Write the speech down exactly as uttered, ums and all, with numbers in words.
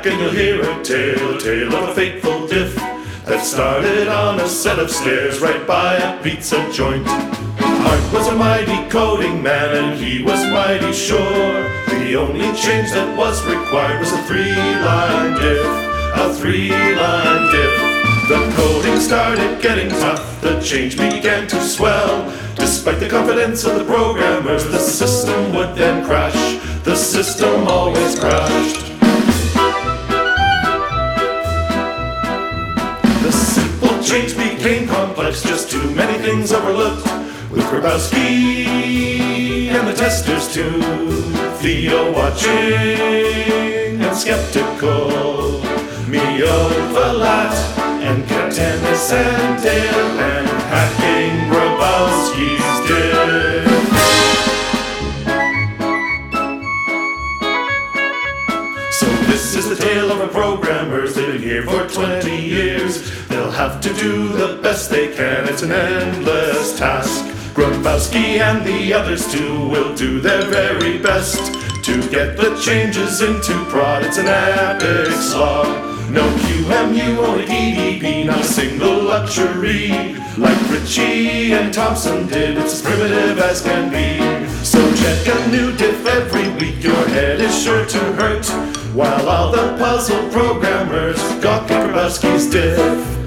back and you'll hear a tale, a tale of a fateful diff that started on a set of stairs right by a pizza joint. Art was a mighty coding man and he was mighty sure the only change that was required was a three-line diff, a three-line diff. The coding started getting tough, the change began to swell. Despite the confidence of the programmers, the system would then crash. The system always crashed. The simple change became complex, just too many things overlooked. With Grabowski and the testers too, Theo watching and skeptical, Miovalat and Katenis and Dale and hacking Grabowski's diff. So this is the tale of our programmers. They've been here for twenty years. They'll have to do the best they can. It's an endless task. Grabowski and the others too will do their very best to get the changes into prod. It's an epic slog. No Q M U, only D D P, not a single luxury like Ritchie and Thompson did. It's as primitive as can be. So check a new diff every week. Your head is sure to hurt while all the puzzle programmers got Grabowski's diff.